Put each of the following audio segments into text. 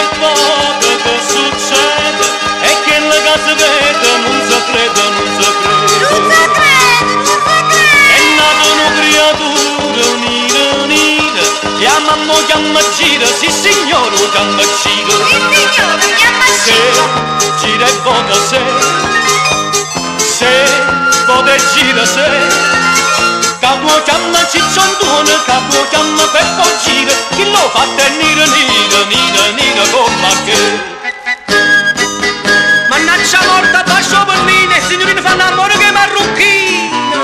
volte che succede e che la casa vede non si crede, non si crede. È nata una creatura unita, unita, chiamano chiama gira, sì signore chiama gira. Se gira e vota se vota e gira se. Capo chiama cicciondone, capo chiama Peppo gira, chi lo fa tenere nera, nera, nera come che. Mannaggia morta, bacio per me, signorina fa l'amore che marrucchina.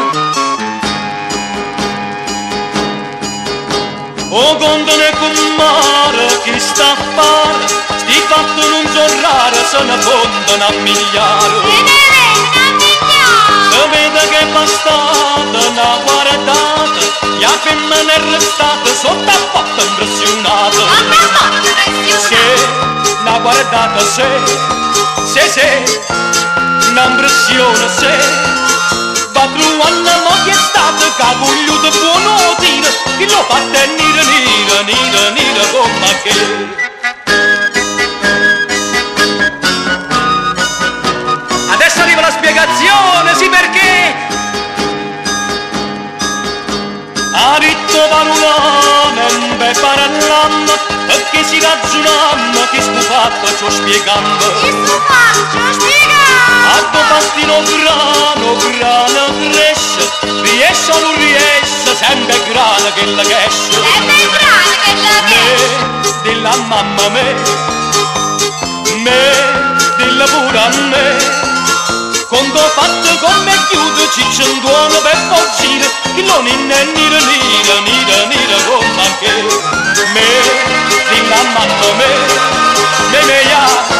O condone con mare, chi sta a fare, sti fatti non sono rari, se ne contano a miliardi. Se vede che è bastata una guardata, la femmina è restata sotto a porta impressionata. Se una guardata se un'impressione se va trovando moglie stata che ha vogliuto buono tiro, che lo fa tenere nera, nera, nera come che. Adesso arriva la spiegazione, sì perché ha detto parolone, beh parlando, perché si ragionando, chi sto fatto ci ho spiegando. A tuo pastino grano, grano cresce, riesce o non riesce, sempre grano che la cresce. Me, della mamma me, della pure a me. Quando fatto come chiudo cicciondone per porcire, che non è nera, nera, nera, nera come che. Me, della mamma me, ya.